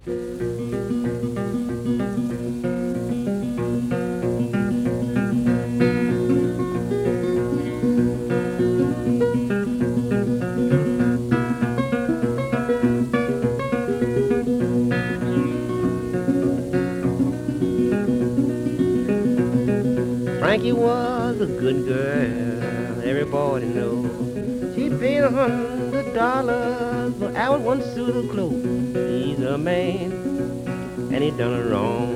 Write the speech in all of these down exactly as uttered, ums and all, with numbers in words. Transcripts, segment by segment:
Frankie was a good girl, everybody knows. She paid a hundred dollars for our one suit of clothes. He's a man, and he done her wrong.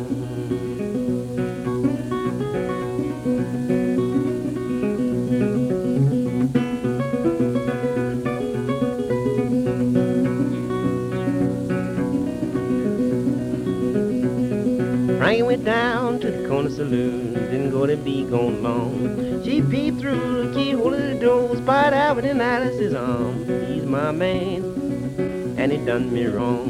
Frankie went down to the corner saloon, didn't go to be gone long. She peeped through the keyhole of the door, spied Albert in Alice's arm. He's my man, and he done me wrong.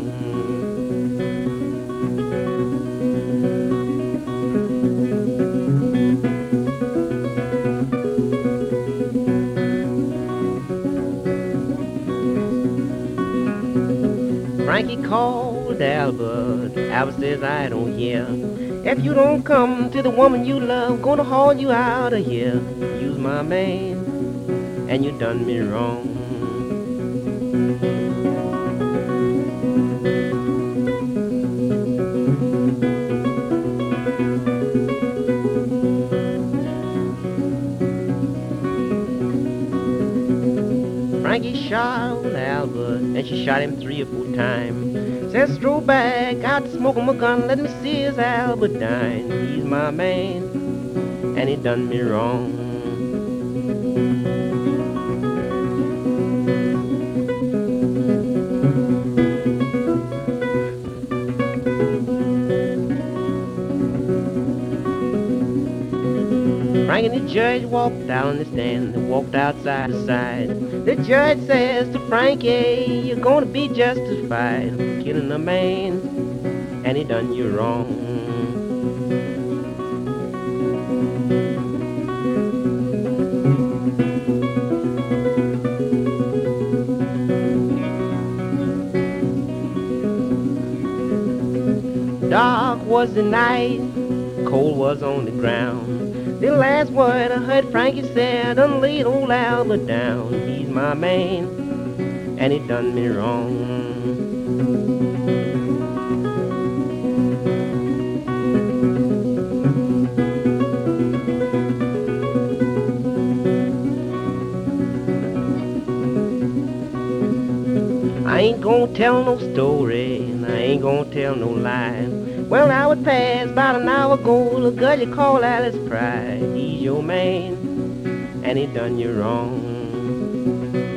Frankie called Albert. Albert says, I don't hear. If you don't come to the woman you love, gonna haul you out of here. You's my man, and you done me wrong. Frankie shot Albert, and she shot him three or four times. Says, stroll back out to smoke him a gun, let me see his Albert dine. He's my man, and he done me wrong. Frankie and the judge walked down the stand, they walked outside the side. The judge says to Frankie, you're gonna be justified for killing a man, and he done you wrong. Dark was the night, cold was on the ground. The last word I heard Frankie said, done laid old Albert down. He's my man, and he done me wrong. I ain't gonna tell no story, and I ain't gonna tell no lie. Well, now it passed about an hour ago, the girl you call Alice Pride. He's your man, and he done you wrong.